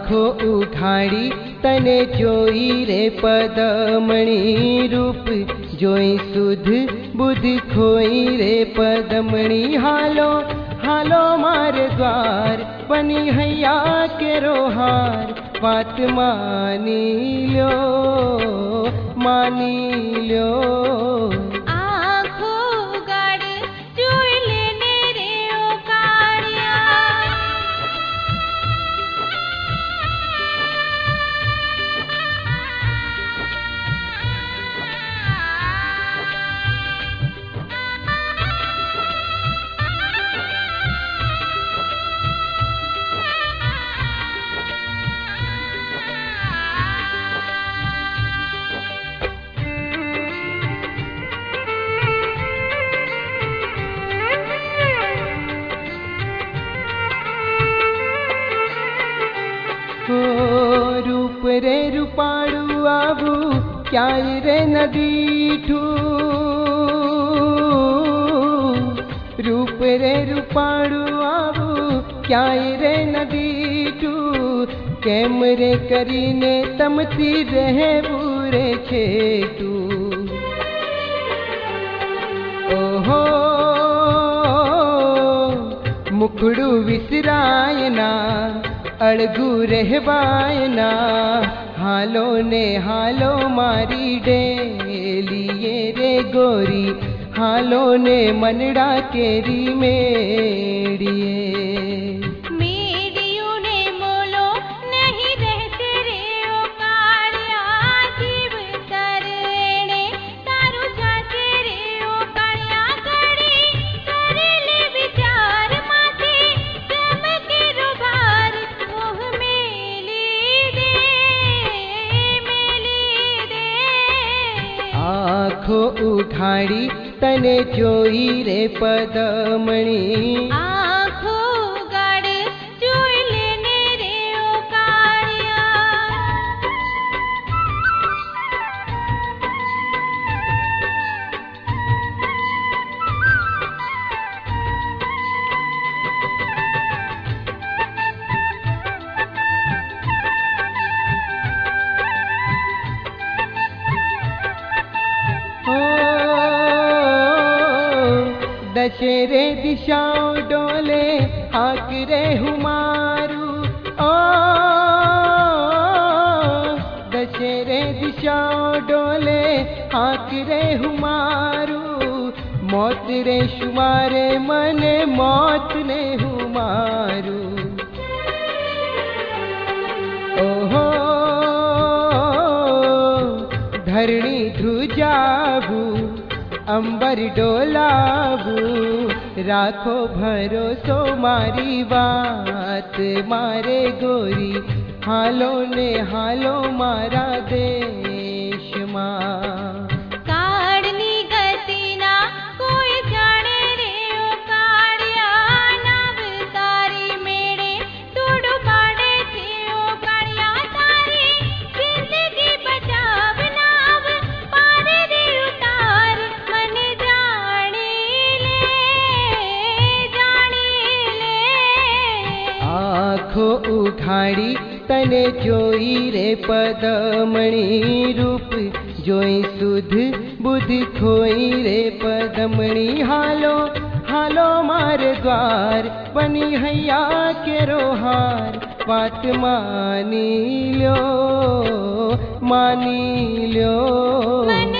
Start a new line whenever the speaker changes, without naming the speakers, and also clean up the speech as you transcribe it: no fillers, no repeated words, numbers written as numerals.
आँखो उघाड़ी तने जोई रे पदमणी रूप जोई सुध बुध खोई रे पदमणी। हालो हालो मारे द्वार बनी हैया के रोहार बात मानी लो मानी लो। रूप रे रूपाड़ू आबू क्या रे नदीठू। रूप रे रूपाड़ू आबू क्या रे नदीठू। केम रे करीने तमती रहे बुरे छेटू। ओहो मुखड़ू विसरायना अड़गू रहवायना। हालो ने हालो मारी डेलिए रे गोरी हालो ने मनड़ा केरी मेड़िए। आँखो उघाड़ी तने जोई रे पदमणी।
आँखो उघाड़ी जोई लेने रे ओ कालिया।
दशेरे दिशाओं डोले हाक रे हुमारू। ओ दशेरे दिशाओं डोले हाक रे हुमारू। मौत रे शुमारे मने मौत ने हुमारू। ओहो धरणी ध्रुजाबू अंबर डोलाबू। राखो भरोसो मारी बात मारे गोरी हालो ने हालो मारा देश मां।
काड़नी गति ना कोई जाने रे ओ काड़िया। नाव तारी मेड़े तोड़ो पाड़े थे ओ काड़िया। तारी जिंदगी बचाव नाव पारे रे उतार मन जाने ले।
आँखो उघाड़ी तने जोई रे पदमणी रूप जोई सुध बुध खोई रे पदमणी। हालो हालो मारे द्वार बनी हैया के रोहार बात मानी लो मानी लो।